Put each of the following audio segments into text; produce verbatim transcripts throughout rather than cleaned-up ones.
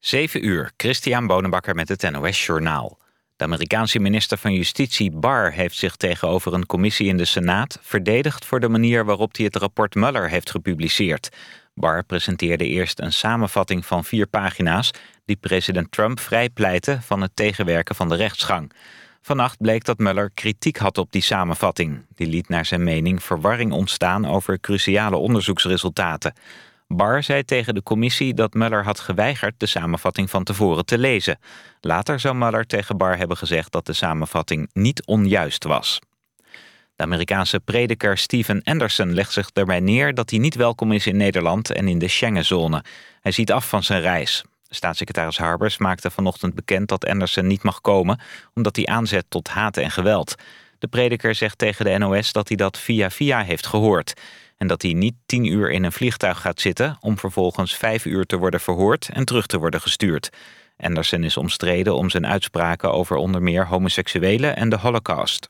Zeven uur, Christian Bonenbakker met het N O S Journaal. De Amerikaanse minister van Justitie Barr heeft zich tegenover een commissie in de Senaat verdedigd voor de manier waarop hij het rapport Mueller heeft gepubliceerd. Barr presenteerde eerst een samenvatting van vier pagina's die president Trump vrijpleitte van het tegenwerken van de rechtsgang. Vannacht bleek dat Mueller kritiek had op die samenvatting. Die liet naar zijn mening verwarring ontstaan over cruciale onderzoeksresultaten. Barr zei tegen de commissie dat Mueller had geweigerd de samenvatting van tevoren te lezen. Later zou Mueller tegen Barr hebben gezegd dat de samenvatting niet onjuist was. De Amerikaanse prediker Steven Anderson legt zich erbij neer dat hij niet welkom is in Nederland en in de Schengenzone. Hij ziet af van zijn reis. Staatssecretaris Harbers maakte vanochtend bekend dat Anderson niet mag komen, omdat hij aanzet tot haat en geweld. De prediker zegt tegen de N O S dat hij dat via via heeft gehoord. En dat hij niet tien uur in een vliegtuig gaat zitten om vervolgens vijf uur te worden verhoord en terug te worden gestuurd. Anderson is omstreden om zijn uitspraken over onder meer homoseksuelen en de Holocaust.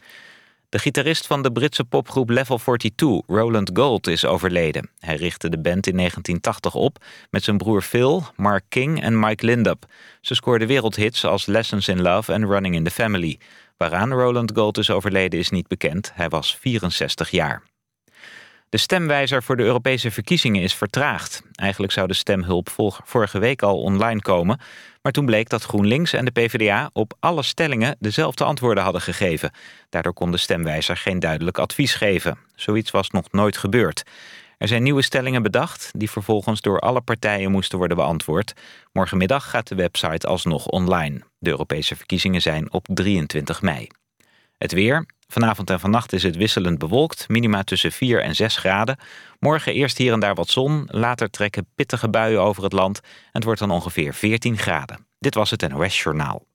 De gitarist van de Britse popgroep Level tweeënveertig, Roland Gold, is overleden. Hij richtte de band in negentien tachtig op met zijn broer Phil, Mark King en Mike Lindup. Ze scoorden wereldhits als Lessons in Love en Running in the Family. Waaraan Roland Gold is overleden is niet bekend. Hij was vierenzestig jaar. De stemwijzer voor de Europese verkiezingen is vertraagd. Eigenlijk zou de stemhulp vorige week al online komen, maar toen bleek dat GroenLinks en de P v d A op alle stellingen dezelfde antwoorden hadden gegeven. Daardoor kon de stemwijzer geen duidelijk advies geven. Zoiets was nog nooit gebeurd. Er zijn nieuwe stellingen bedacht die vervolgens door alle partijen moesten worden beantwoord. Morgenmiddag gaat de website alsnog online. De Europese verkiezingen zijn op drieëntwintig mei. Het weer. Vanavond en vannacht is het wisselend bewolkt, minima tussen vier en zes graden. Morgen eerst hier en daar wat zon, later trekken pittige buien over het land. En het wordt dan ongeveer veertien graden. Dit was het N O S Journaal.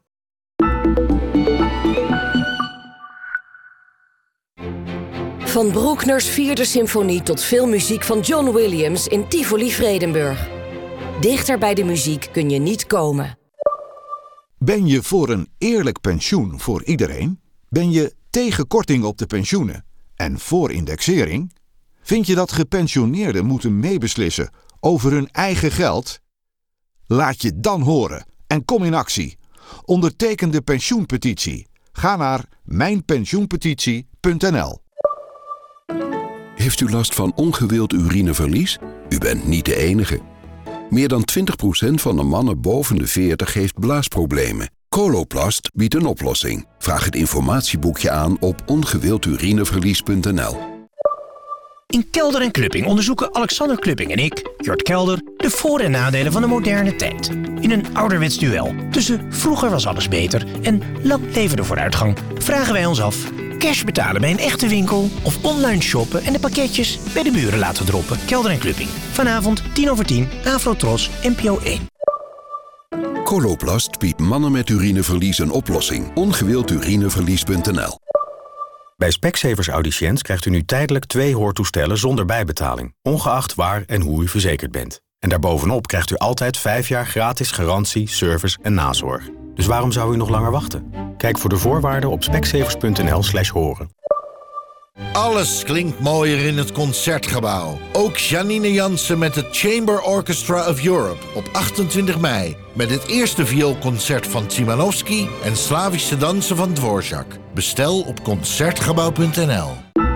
Van Bruckners vierde symfonie tot filmmuziek van John Williams in Tivoli Vredenburg. Dichter bij de muziek kun je niet komen. Ben je voor een eerlijk pensioen voor iedereen? Ben je tegen korting op de pensioenen en voor indexering? Vind je dat gepensioneerden moeten meebeslissen over hun eigen geld? Laat je dan horen en kom in actie. Onderteken de pensioenpetitie. Ga naar mijn pensioenpetitie punt n l. Heeft u last van ongewild urineverlies? U bent niet de enige. Meer dan twintig procent van de mannen boven de veertig heeft blaasproblemen. Coloplast biedt een oplossing. Vraag het informatieboekje aan op ongewildurineverlies punt n l. In Kelder en Klupping onderzoeken Alexander Klupping en ik, Jort Kelder, de voor- en nadelen van de moderne tijd. In een ouderwets duel tussen vroeger was alles beter en lang leven de vooruitgang vragen wij ons af: cash betalen bij een echte winkel of online shoppen en de pakketjes bij de buren laten droppen? Kelder en Klupping. Vanavond tien over tien, Afrotros, N P O één. Coloplast biedt mannen met urineverlies een oplossing. ongewildurineverlies punt n l. Bij Specsavers Audiciënt krijgt u nu tijdelijk twee hoortoestellen zonder bijbetaling, ongeacht waar en hoe u verzekerd bent. En daarbovenop krijgt u altijd vijf jaar gratis garantie, service en nazorg. Dus waarom zou u nog langer wachten? Kijk voor de voorwaarden op specsavers punt n l slash horen. Alles klinkt mooier in het Concertgebouw. Ook Janine Jansen met het Chamber Orchestra of Europe op achtentwintig mei. Met het eerste vioolconcert van Szymanowski en Slavische dansen van Dvorak. Bestel op concertgebouw punt n l.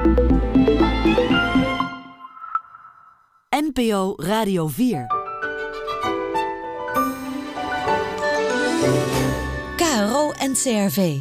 N P O Radio vier. K R O en C R V.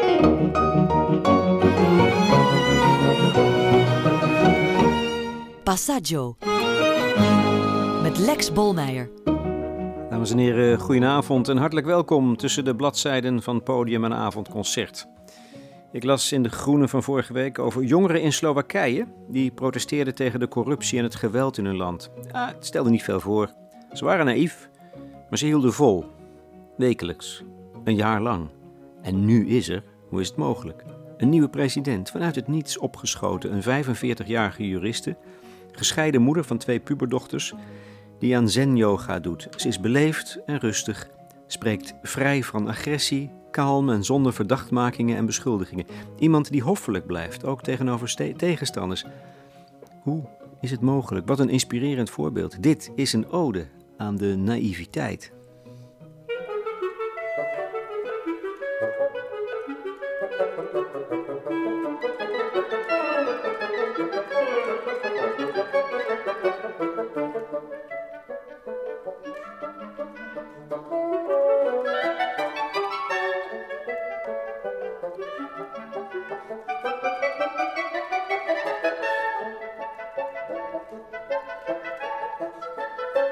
Passaggio. Met Lex Bolmeijer. Dames en heren, goedenavond en hartelijk welkom tussen de bladzijden van Podium en Avondconcert. Ik las in De Groene van vorige week over jongeren in Slowakije die protesteerden tegen de corruptie en het geweld in hun land. Ah, het stelde niet veel voor. Ze waren naïef, maar ze hielden vol. Wekelijks. Een jaar lang. En nu is er, hoe is het mogelijk, een nieuwe president, vanuit het niets opgeschoten, een vijfenveertigjarige juriste, gescheiden moeder van twee puberdochters, die aan zen-yoga doet. Ze is beleefd en rustig, spreekt vrij van agressie, kalm en zonder verdachtmakingen en beschuldigingen. Iemand die hoffelijk blijft, ook tegenover ste- tegenstanders. Hoe is het mogelijk? Wat een inspirerend voorbeeld. Dit is een ode aan de naïviteit.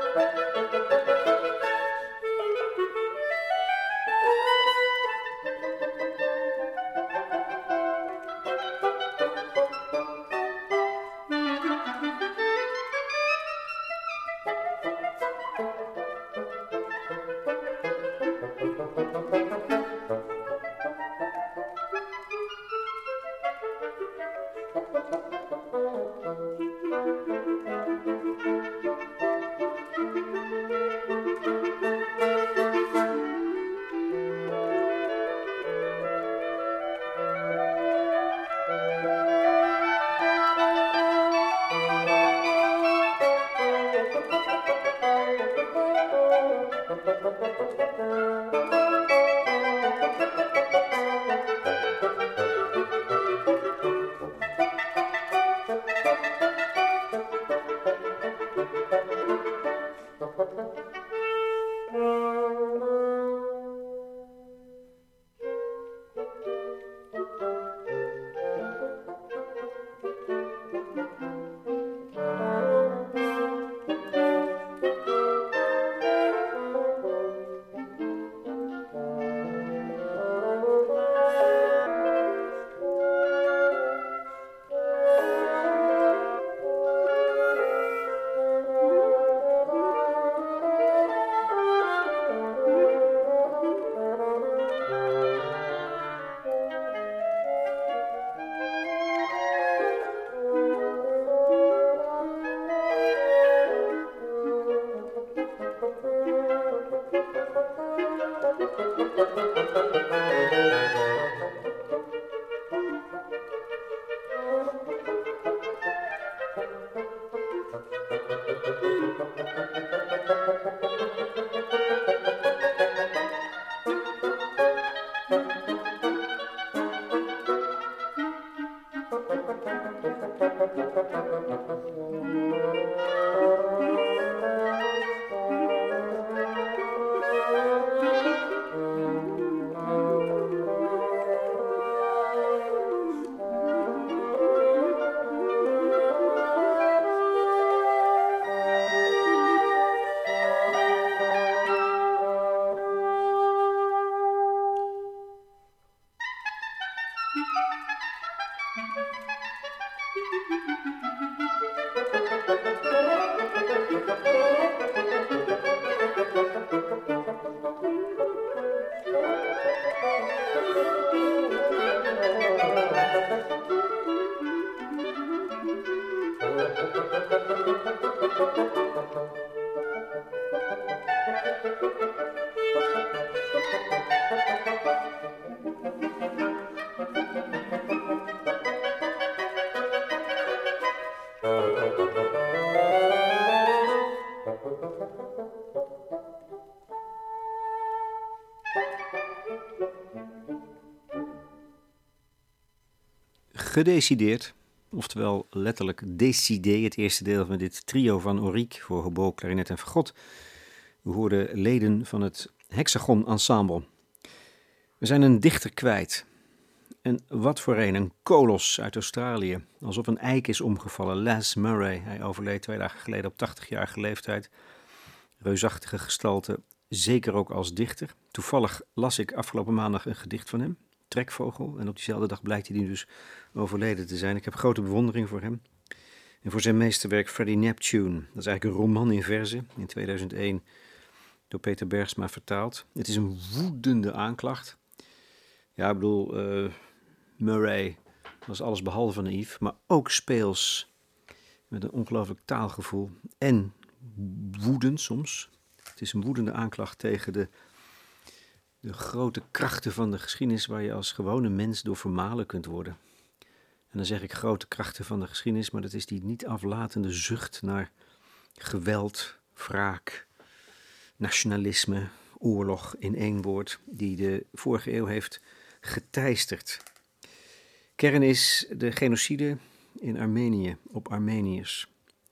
Gedecideerd, oftewel letterlijk décidé, het eerste deel van dit trio van Auric voor hobo, klarinet en fagot. We hoorden leden van het Hexagon Ensemble. We zijn een dichter kwijt. En wat voor een, een kolos uit Australië, alsof een eik is omgevallen. Les Murray, hij overleed twee dagen geleden op tachtigjarige leeftijd. Reusachtige gestalte, zeker ook als dichter. Toevallig las ik afgelopen maandag een gedicht van hem, Trekvogel. En op diezelfde dag blijkt hij dus overleden te zijn. Ik heb grote bewondering voor hem. En voor zijn meesterwerk Freddie Neptune. Dat is eigenlijk een roman in verzen, in tweeduizend één door Peter Bergsma vertaald. Het is een woedende aanklacht. Ja, ik bedoel, uh, Murray was alles behalve naïef, maar ook speels. Met een ongelooflijk taalgevoel. En woedend soms. Het is een woedende aanklacht tegen de, de grote krachten van de geschiedenis waar je als gewone mens door vermalen kunt worden. En dan zeg ik grote krachten van de geschiedenis, maar dat is die niet aflatende zucht naar geweld, wraak, nationalisme, oorlog in één woord, die de vorige eeuw heeft geteisterd. Kern is de genocide in Armenië, op Armeniërs.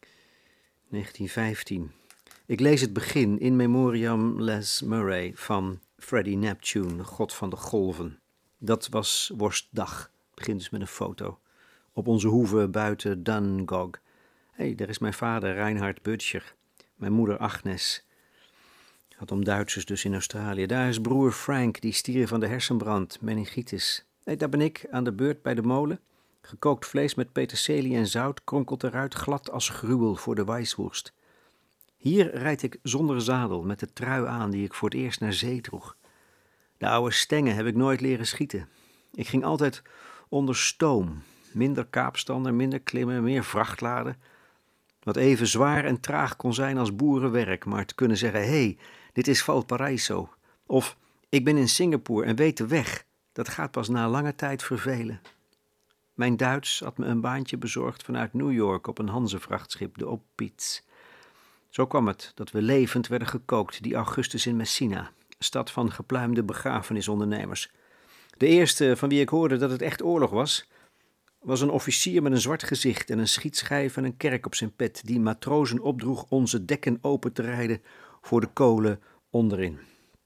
negentien vijftien. Ik lees het begin in memoriam Les Murray van Freddie Neptune, god van de golven. Dat was worstdag. Het begint dus met een foto. Op onze hoeve buiten Dungog. Hé, hey, daar is mijn vader Reinhard Butcher. Mijn moeder Agnes had om Duitsers dus in Australië. Daar is broer Frank, die stierf van de hersenbrand, meningitis. Nee, daar ben ik aan de beurt bij de molen. Gekookt vlees met peterselie en zout kronkelt eruit glad als gruwel voor de weisworst. Hier rijd ik zonder zadel, met de trui aan die ik voor het eerst naar zee droeg. De oude stengen heb ik nooit leren schieten. Ik ging altijd onder stoom. Minder kaapstander, minder klimmen, meer vrachtladen. Wat even zwaar en traag kon zijn als boerenwerk, maar te kunnen zeggen, hé, hey, dit is Valparaiso. Of, ik ben in Singapore en weet de weg. Dat gaat pas na lange tijd vervelen. Mijn Duits had me een baantje bezorgd vanuit New York op een Hanze-vrachtschip, de Oppiz. Zo kwam het dat we levend werden gekookt die augustus in Messina, stad van gepluimde begrafenisondernemers. De eerste van wie ik hoorde dat het echt oorlog was, was een officier met een zwart gezicht en een schietschijf en een kerk op zijn pet, die matrozen opdroeg onze dekken open te rijden voor de kolen onderin.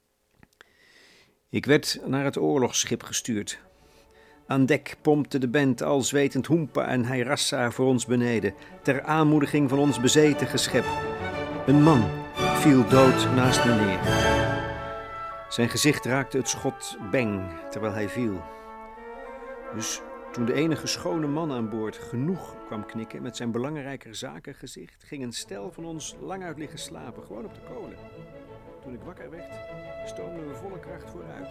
Ik werd naar het oorlogsschip gestuurd. Aan dek pompte de band al zwetend Hoempa en Hairassa voor ons beneden, ter aanmoediging van ons bezeten geschep. Een man viel dood naast me neer. Zijn gezicht raakte het schot beng terwijl hij viel. Dus toen de enige schone man aan boord genoeg kwam knikken met zijn belangrijker zakengezicht, ging een stel van ons lang uit liggen slapen, gewoon op de kolen. Toen ik wakker werd, stoomden we volle kracht vooruit.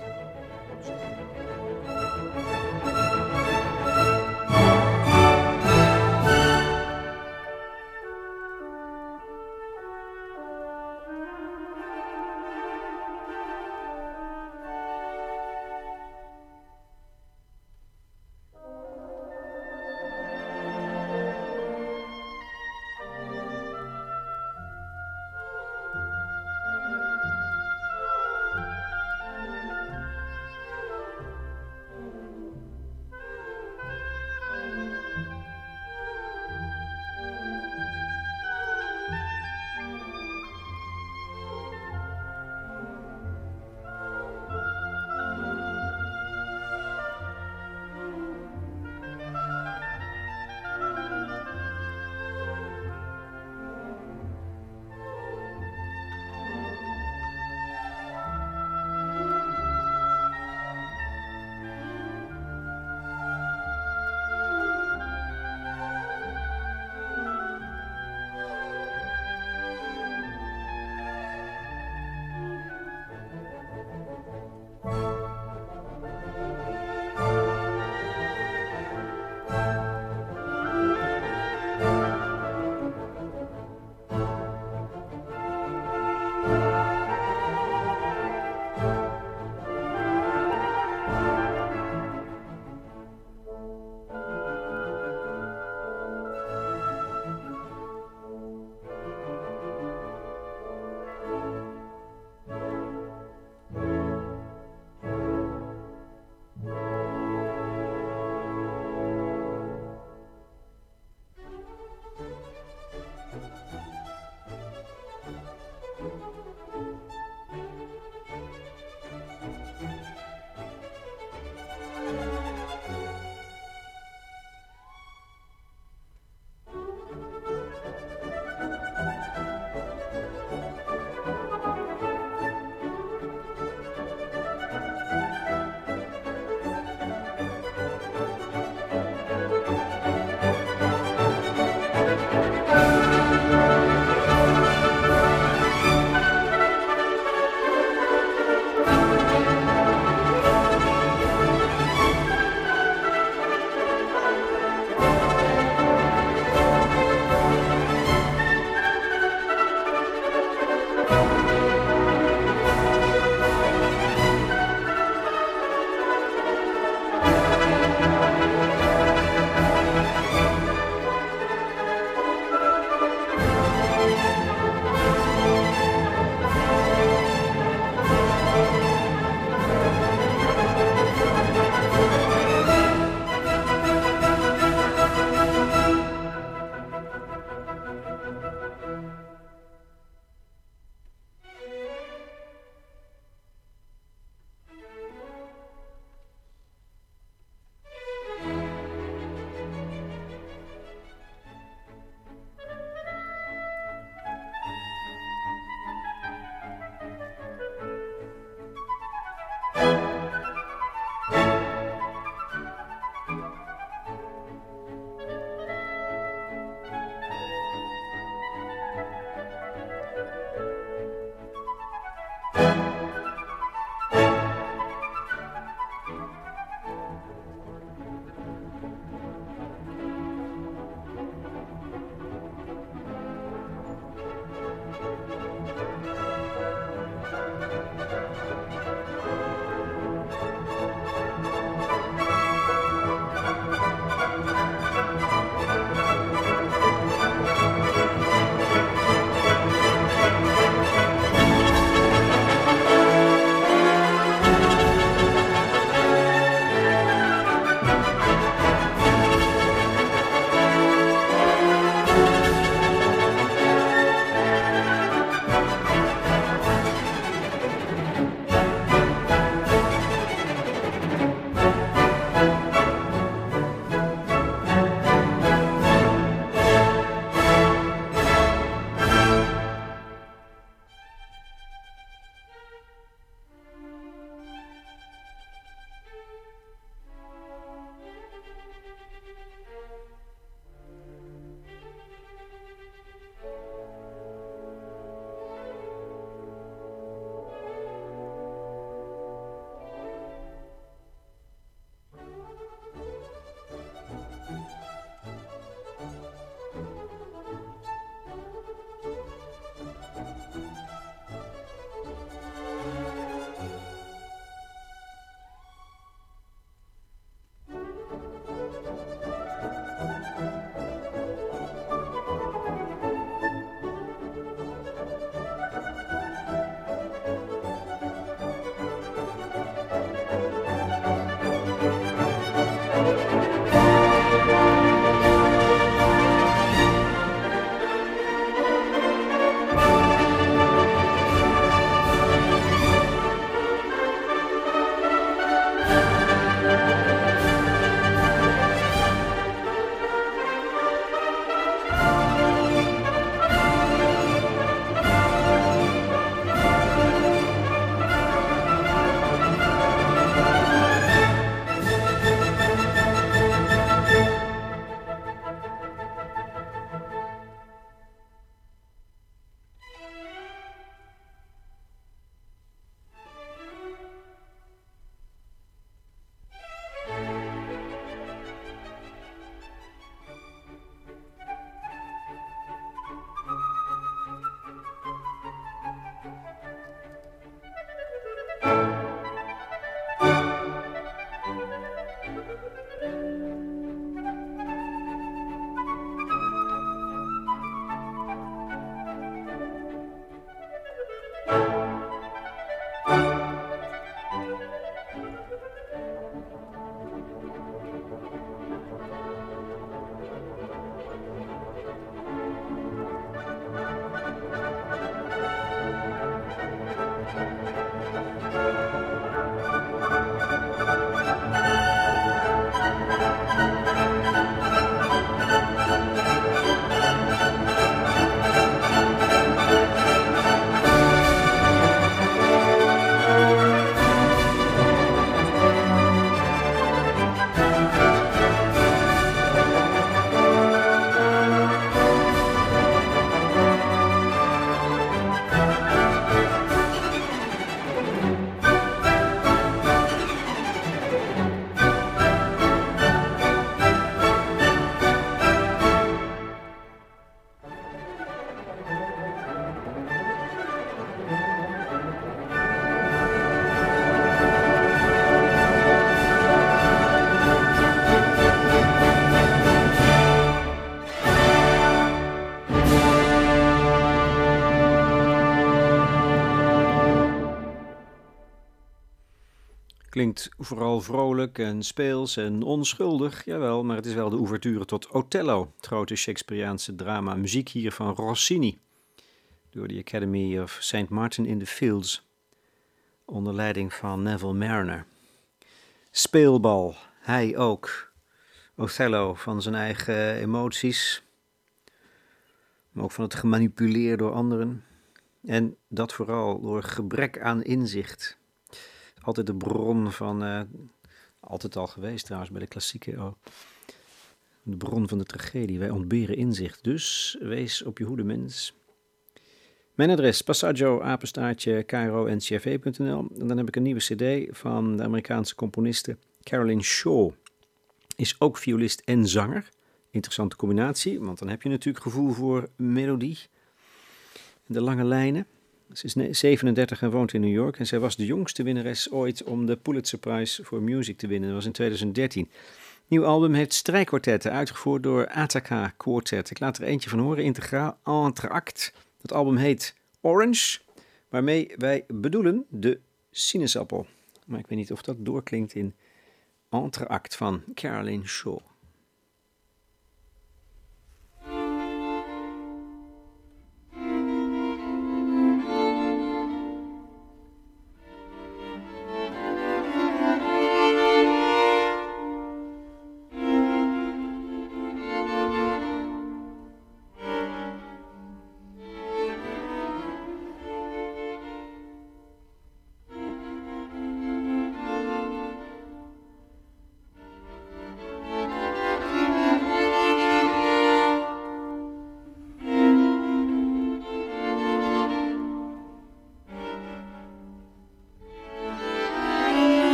Klinkt vooral vrolijk en speels en onschuldig, jawel, maar het is wel de ouverture tot Othello, het grote Shakespeareaanse drama. Muziek hier van Rossini, door de Academy of Saint Martin in the Fields, onder leiding van Neville Marriner. Speelbal, hij ook. Othello van zijn eigen emoties, maar ook van het gemanipuleerd door anderen. En dat vooral door gebrek aan inzicht. Altijd de bron van, uh, altijd al geweest trouwens bij de klassieken, oh, de bron van de tragedie. Wij ontberen inzicht, dus wees op je hoede, mens. Mijn adres, passaggio, apenstaartje, k r o n c r v punt n l. En dan heb ik een nieuwe cd van de Amerikaanse componiste Caroline Shaw. Is ook violist en zanger. Interessante combinatie, want dan heb je natuurlijk gevoel voor melodie en de lange lijnen. Ze is zevenendertig en woont in New York en zij was de jongste winnares ooit om de Pulitzer Prize for Music te winnen. Dat was in tweeduizend dertien. Nieuw album heeft strijkkwartetten, uitgevoerd door Ataka Quartet. Ik laat er eentje van horen, integraal entr'acte. Het album heet Orange, waarmee wij bedoelen de sinaasappel. Maar ik weet niet of dat doorklinkt in entr'acte van Caroline Shaw.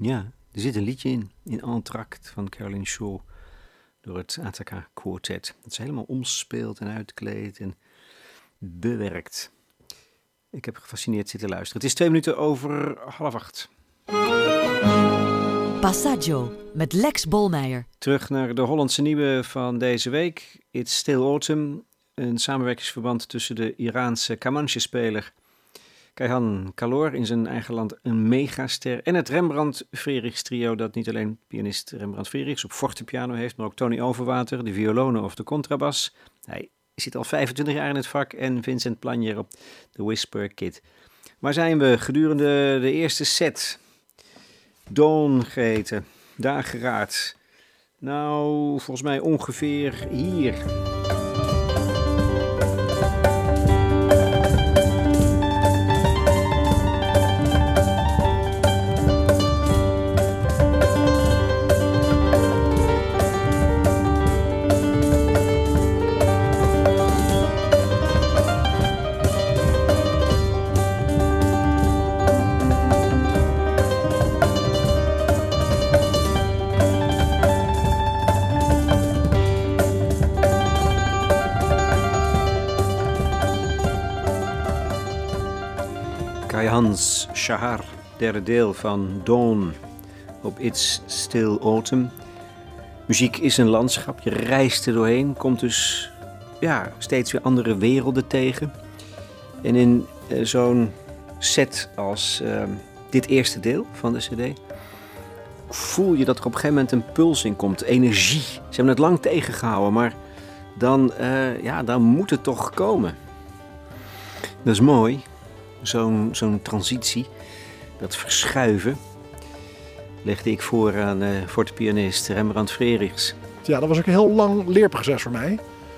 Ja, er zit een liedje in, in Entr'acte van Caroline Shaw, door het Attica Quartet. Dat ze helemaal omspeelt en uitkleedt en bewerkt. Ik heb gefascineerd zitten luisteren. Het is twee minuten over half acht. Passaggio met Lex Bolmeijer. Terug naar de Hollandse nieuwe van deze week. It's Still Autumn. Een samenwerkingsverband tussen de Iraanse Kamanche-speler Kayhan Kalor, in zijn eigen land een megaster, en het Rembrandt Frerichs trio, dat niet alleen pianist Rembrandt Frerichs op fortepiano heeft, maar ook Tony Overwater, de violonen of de contrabas. Hij zit al vijfentwintig jaar in het vak en Vincent Plagnier op de Whisper Kit. Waar zijn we gedurende de eerste set? Dawn geheten, dageraad. Nou, volgens mij ongeveer hier. Hans Shahar, derde deel van Dawn op It's Still Autumn. Muziek is een landschap, je reist er doorheen, komt dus ja, steeds weer andere werelden tegen. En in uh, zo'n set als uh, dit eerste deel van de cd voel je dat er op een gegeven moment een puls in komt, energie. Ze hebben het lang tegengehouden, maar dan, uh, ja, dan moet het toch komen. Dat is mooi. Zo'n, zo'n transitie, dat verschuiven, legde ik voor aan uh, fortepianist Rembrandt Frerichs. Ja, dat was ook een heel lang leerproces voor mij.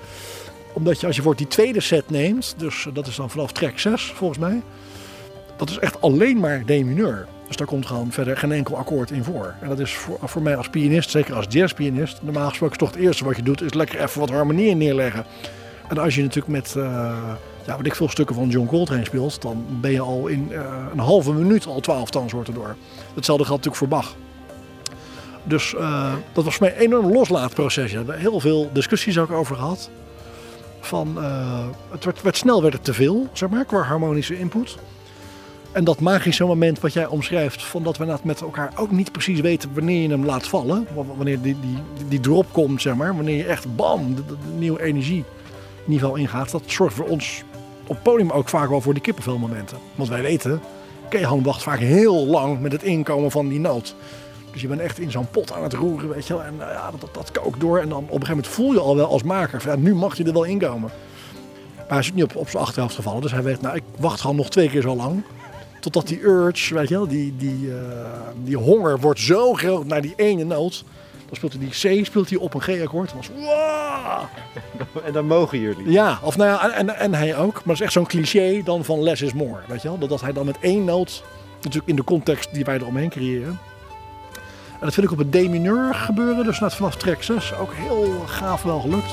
Omdat je als je voor die tweede set neemt, dus dat is dan vanaf track zes volgens mij, dat is echt alleen maar D mineur. Dus daar komt gewoon verder geen enkel akkoord in voor. En dat is voor, voor mij als pianist, zeker als jazzpianist, normaal gesproken is toch het eerste wat je doet, is lekker even wat harmonieën neerleggen. En als je natuurlijk met... Uh, Ja, wat ik veel stukken van John Coltrane speelt, dan ben je al in uh, een halve minuut al twaalf toonsoorten door. Hetzelfde geldt natuurlijk voor Bach. Dus uh, dat was voor mij een enorm loslaatproces. Daar hebben we heel veel discussies ook over gehad. Van, uh, het werd, werd snel werd het te veel, zeg maar, qua harmonische input. En dat magische moment wat jij omschrijft, van dat we met elkaar ook niet precies weten wanneer je hem laat vallen. Wanneer die, die, die drop komt, zeg maar. Wanneer je echt bam, de, de, de nieuwe energieniveau ingaat. Dat zorgt voor ons op het podium ook vaak wel voor die kippenvelmomenten. Want wij weten, Kayhan wacht vaak heel lang met het inkomen van die noot. Dus je bent echt in zo'n pot aan het roeren, weet je wel. En uh, ja, dat, dat, dat kookt door. En dan op een gegeven moment voel je al wel als maker, van, ja, nu mag je er wel inkomen. Maar hij is niet op, op zijn achterhoofd gevallen. Dus hij weet, nou, ik wacht gewoon nog twee keer zo lang. Totdat die urge, weet je wel, die, die, uh, die honger wordt zo groot naar die ene noot. Dan speelt hij die C speelt hij op een G-akkoord. Dan was wow! En dan mogen jullie. Ja, of nou ja, en, en hij ook. Maar dat is echt zo'n cliché dan van less is more. Weet je wel? Dat, dat hij dan met één noot, natuurlijk in de context die wij eromheen creëren. En dat vind ik op het D mineur gebeuren. Dus net vanaf track zes ook heel gaaf wel gelukt.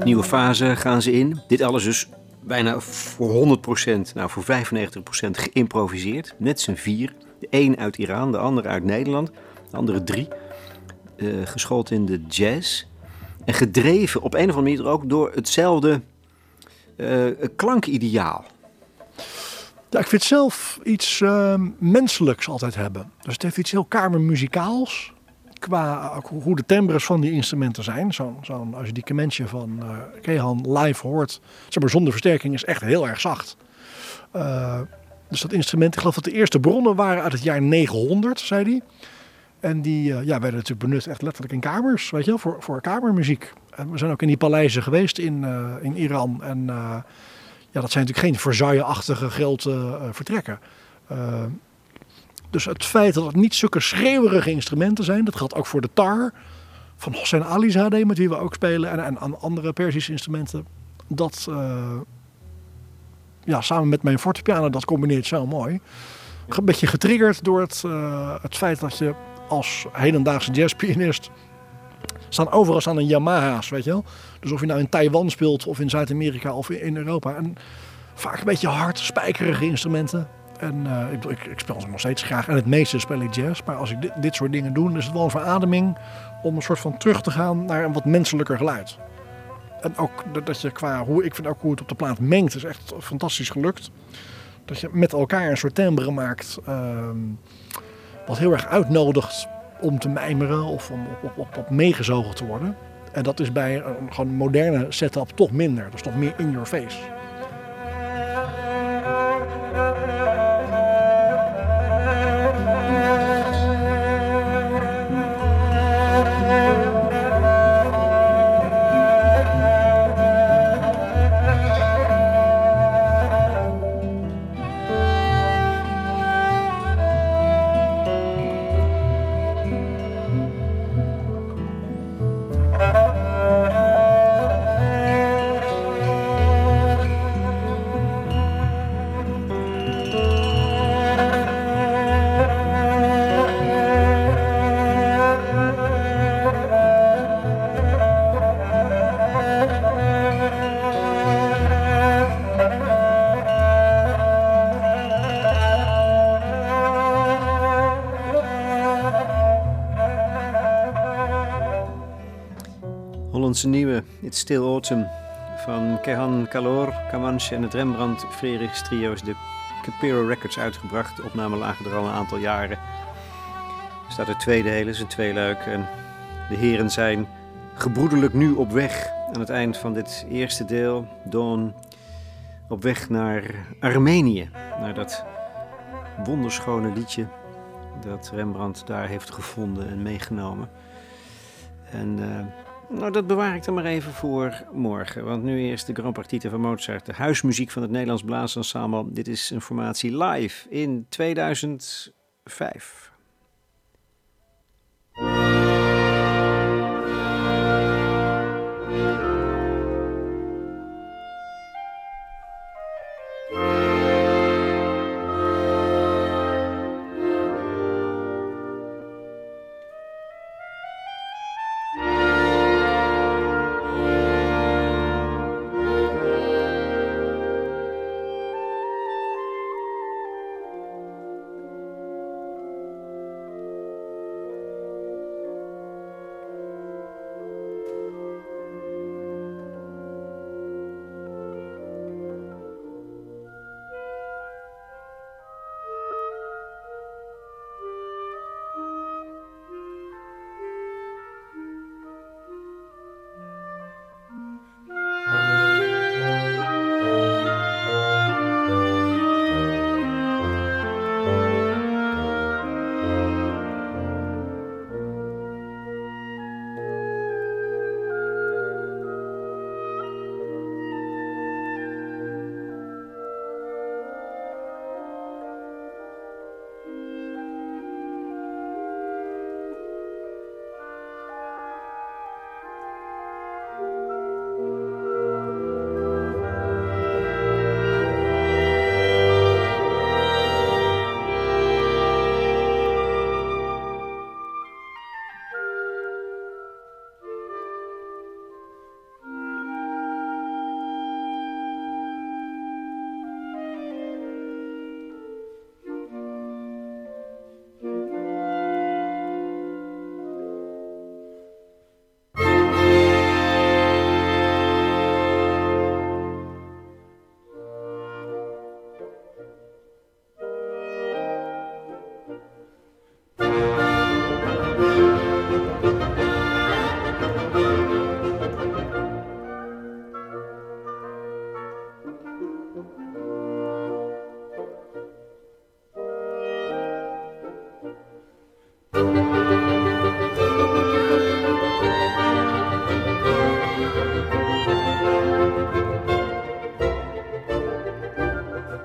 nieuwe fase gaan ze in. Dit alles dus bijna voor honderd procent, nou voor vijfennegentig procent geïmproviseerd. Net z'n vier. De een uit Iran, de ander uit Nederland. De andere drie. Uh, geschoold in de jazz. En gedreven op een of andere manier ook door hetzelfde uh, klankideaal. Ja, ik vind zelf iets uh, menselijks altijd hebben. Dus het heeft iets heel kamermuzikaals. Qua hoe de timbres van die instrumenten zijn. Zo, zo, als je die kementje van uh, Kehan live hoort, zeg maar zonder versterking, is echt heel erg zacht. Uh, dus dat instrument, ik geloof dat de eerste bronnen waren uit het jaar negenhonderd, zei hij. En die uh, ja, werden natuurlijk benut echt letterlijk in kamers, weet je wel, voor, voor kamermuziek. En we zijn ook in die paleizen geweest in, uh, in Iran. En uh, ja, dat zijn natuurlijk geen Versailles-achtige grote uh, vertrekken. Uh, Dus het feit dat het niet zulke schreeuwerige instrumenten zijn, dat geldt ook voor de tar van Hossein Alizadeh, met wie we ook spelen, en, en aan andere Perzische instrumenten. Dat uh, ja, samen met mijn fortepiano, dat combineert zo mooi. Een beetje getriggerd door het, uh, het feit dat je als hedendaagse jazzpianist staan overal staan een Yamaha's, weet je wel. Dus of je nou in Taiwan speelt of in Zuid-Amerika of in Europa. En vaak een beetje hard, spijkerige instrumenten. En uh, ik, ik, ik speel ze nog steeds graag. En het meeste speel ik jazz. Maar als ik dit, dit soort dingen doe, is het wel een verademing om een soort van terug te gaan naar een wat menselijker geluid. En ook dat je qua hoe, ik vind ook hoe het op de plaat mengt, is echt fantastisch gelukt. Dat je met elkaar een soort timbre maakt, uh, wat heel erg uitnodigt om te mijmeren of om op, op, op, op meegezogen te worden. En dat is bij een gewoon moderne setup toch minder. Dat is toch meer in your face. Hollandse nieuwe It's Still Autumn van Kehan Kalor, Kamanche en het Rembrandt Frerichs trio is de Capero Records uitgebracht. De opnamen lagen er al een aantal jaren. Er staat er twee delen, is een tweeluik. En de heren zijn gebroederlijk nu op weg aan het eind van dit eerste deel. Dawn op weg naar Armenië, naar dat wonderschone liedje dat Rembrandt daar heeft gevonden en meegenomen. En uh, nou, dat bewaar ik dan maar even voor morgen. Want nu eerst de Grand Partita van Mozart, de huismuziek van het Nederlands Blaasensemble. Dit is een formatie live in tweeduizend vijf.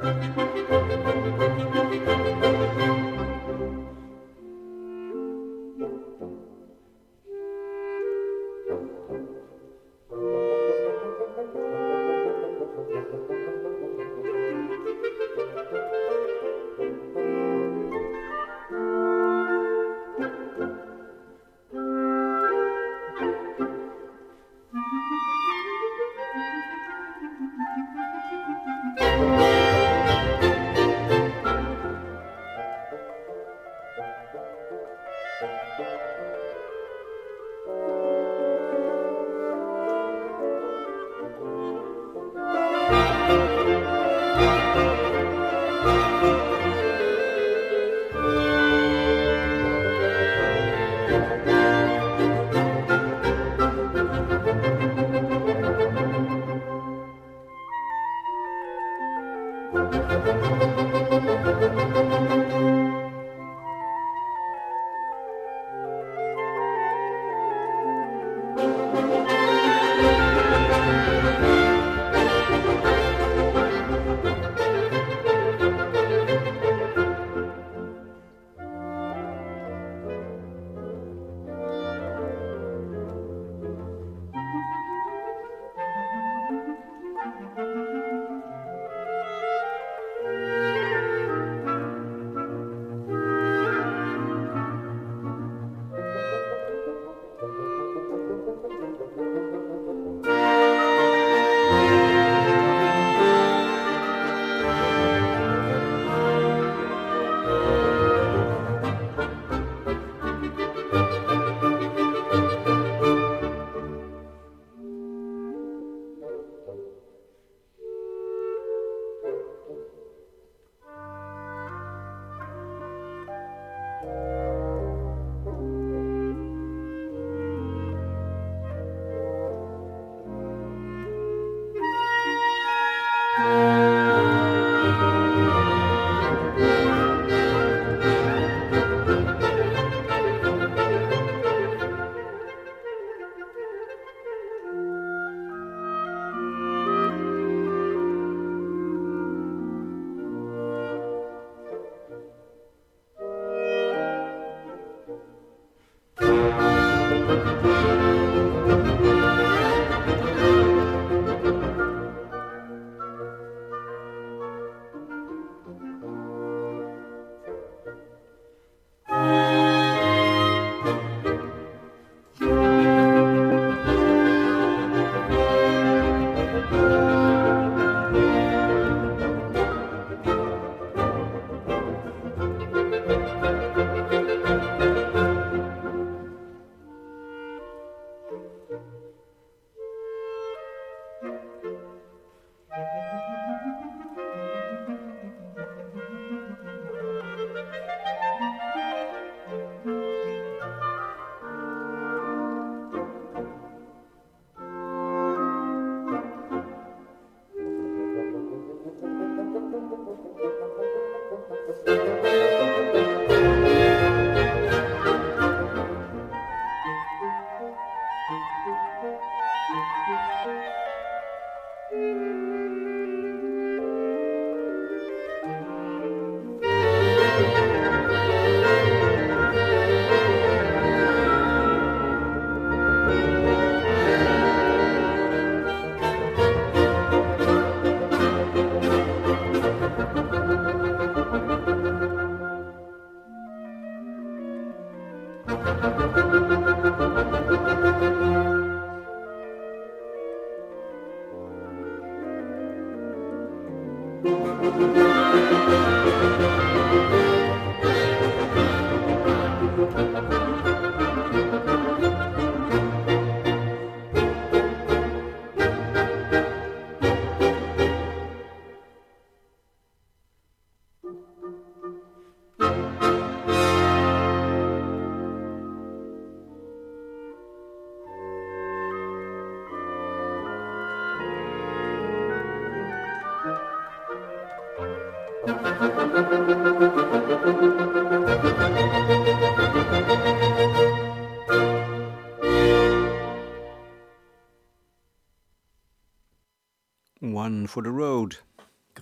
One for the Road.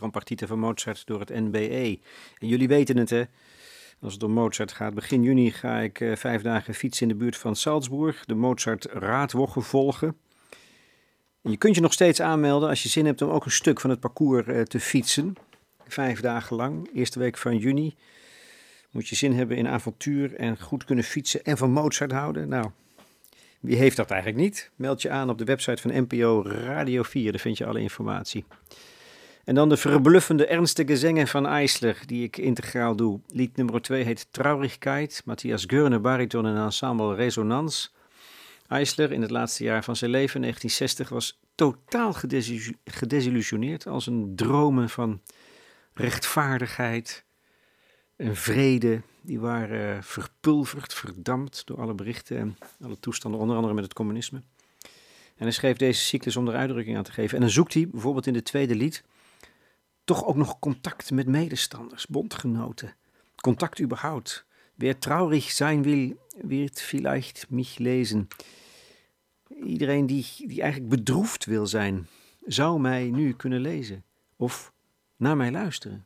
Trompartita van Mozart door het N B E. En jullie weten het, hè? Als het om Mozart gaat. Begin juni ga ik uh, vijf dagen fietsen in de buurt van Salzburg. De Mozart-raadwoche volgen. En je kunt je nog steeds aanmelden als je zin hebt om ook een stuk van het parcours uh, te fietsen. Vijf dagen lang, eerste week van juni. Moet je zin hebben in avontuur en goed kunnen fietsen en van Mozart houden. Nou, wie heeft dat eigenlijk niet? Meld je aan op de website van N P O Radio vier, daar vind je alle informatie. En dan de verbluffende ernstige zingen van Eisler, die ik integraal doe. Lied nummer twee heet Traurigkeit. Matthias Görner, bariton en ensemble Resonanz. Eisler in het laatste jaar van zijn leven, negentien zestig, was totaal gedesillu- gedesillusioneerd als een dromen van rechtvaardigheid en vrede. Die waren verpulverd, verdampt door alle berichten en alle toestanden, onder andere met het communisme. En hij schreef deze cyclus om er uitdrukking aan te geven. En dan zoekt hij, bijvoorbeeld in het tweede lied, toch ook nog contact met medestanders, bondgenoten. Contact überhaupt. Wer traurig sein will, wird vielleicht mich lesen. Iedereen die, die eigenlijk bedroefd wil zijn, zou mij nu kunnen lezen. Of naar mij luisteren.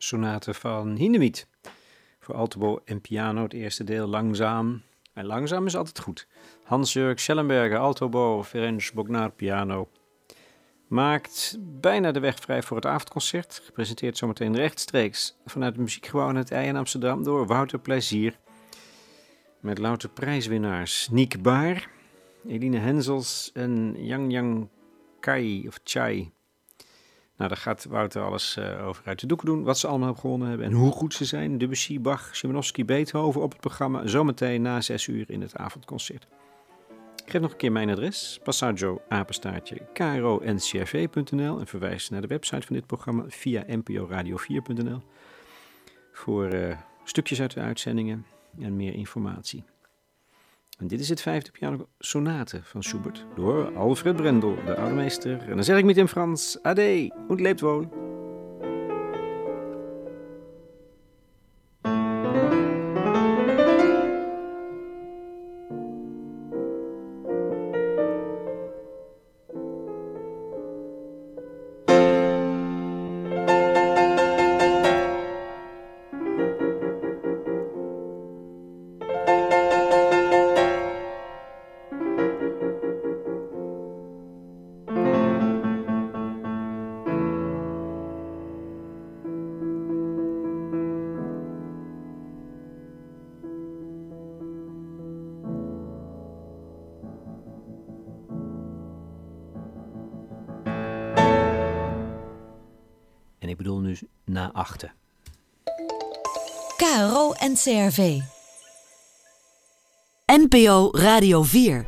sonate van Hindemith. Voor altobo en piano, het eerste deel langzaam. En langzaam is altijd goed. Hans-Jörg Schellenberger, altobo, Ferenc Bognar, piano. Maakt bijna de weg vrij voor het avondconcert. Gepresenteerd zometeen rechtstreeks vanuit het muziekgebouw aan het I in Amsterdam door Wouter Plezier. Met louter prijswinnaars Niek Baar, Eline Henzels en Yang Yang Kai of Chai. Nou, daar gaat Wouter alles uh, over uit de doeken doen. Wat ze allemaal gewonnen hebben en hoe goed ze zijn. Debussy, Bach, Szymanowski, Beethoven op het programma. Zometeen na zes uur in het avondconcert. Ik geef nog een keer mijn adres. Passaggio, apenstaartje, k r o n c r v punt n l. En verwijs naar de website van dit programma via n p o radio vier punt n l. Voor uh, stukjes uit de uitzendingen en meer informatie. En dit is het vijfde pianosonate van Schubert door Alfred Brendel, de oude meester. En dan zeg ik met in Frans, ade, und lebt wohl. En ik bedoel nu na achten. K R O en C R V. N P O Radio vier.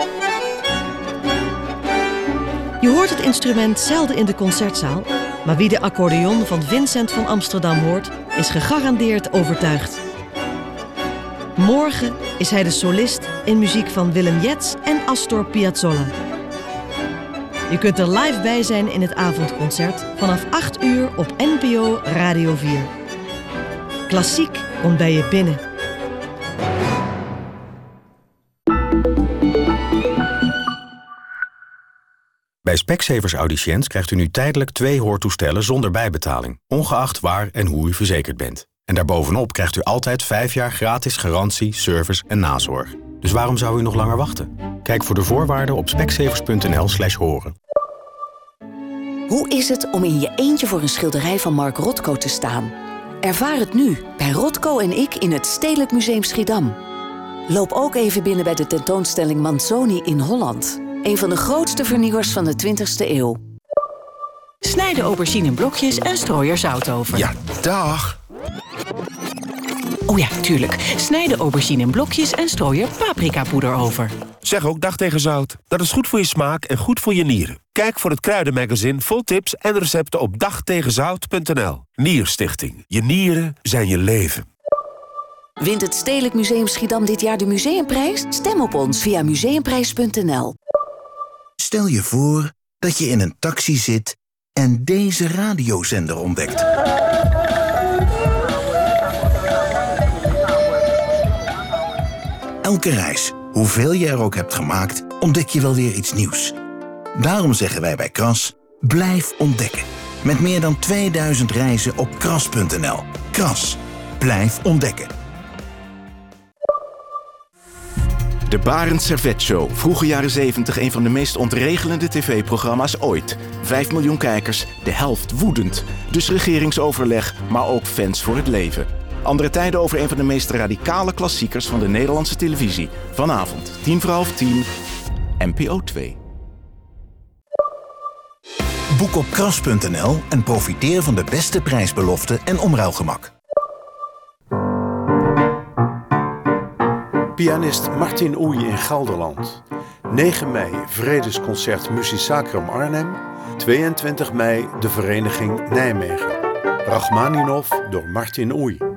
Je hoort het instrument zelden in de concertzaal, maar wie de accordeon van Vincent van Amsterdam hoort, is gegarandeerd overtuigd. Morgen is hij de solist in muziek van Willem Jetz en Astor Piazzolla. Je kunt er live bij zijn in het avondconcert vanaf acht uur op N P O Radio vier. Klassiek komt bij je binnen. Bij Specsavers Audiciënt krijgt u nu tijdelijk twee hoortoestellen zonder bijbetaling, ongeacht waar en hoe u verzekerd bent. En daarbovenop krijgt u altijd vijf jaar gratis garantie, service en nazorg. Dus waarom zou u nog langer wachten? Kijk voor de voorwaarden op specsavers punt n l slash horen. Hoe is het om in je eentje voor een schilderij van Mark Rothko te staan? Ervaar het nu bij Rothko en ik in het Stedelijk Museum Schiedam. Loop ook even binnen bij de tentoonstelling Manzoni in Holland. Een van de grootste vernieuwers van de twintigste eeuw. Snij de aubergine in blokjes en strooi er zout over. Ja, dag! Oh ja, tuurlijk. Snij de aubergine in blokjes en strooi er paprikapoeder over. Zeg ook dag tegen zout. Dat is goed voor je smaak en goed voor je nieren. Kijk voor het kruidenmagazine vol tips en recepten op dag tegen zout punt n l. Nierstichting. Je nieren zijn je leven. Wint het Stedelijk Museum Schiedam dit jaar de museumprijs? Stem op ons via museumprijs punt n l. Stel je voor dat je in een taxi zit en deze radiozender ontdekt. Elke reis, hoeveel je er ook hebt gemaakt, ontdek je wel weer iets nieuws. Daarom zeggen wij bij Kras, blijf ontdekken. Met meer dan tweeduizend reizen op kras punt n l. Kras, blijf ontdekken. De Barend Servet Show, vroege jaren zeventig een van de meest ontregelende tv-programma's ooit. Vijf miljoen kijkers, de helft woedend. Dus regeringsoverleg, maar ook fans voor het leven. Andere tijden over een van de meest radicale klassiekers van de Nederlandse televisie. Vanavond, tien voor half tien, N P O twee. Boek op kras punt n l en profiteer van de beste prijsbeloften en omruilgemak. Pianist Martin Oei in Gelderland. negen mei Vredesconcert Musicacrum Arnhem. tweeëntwintig mei de Vereniging Nijmegen. Rachmaninov door Martin Oei.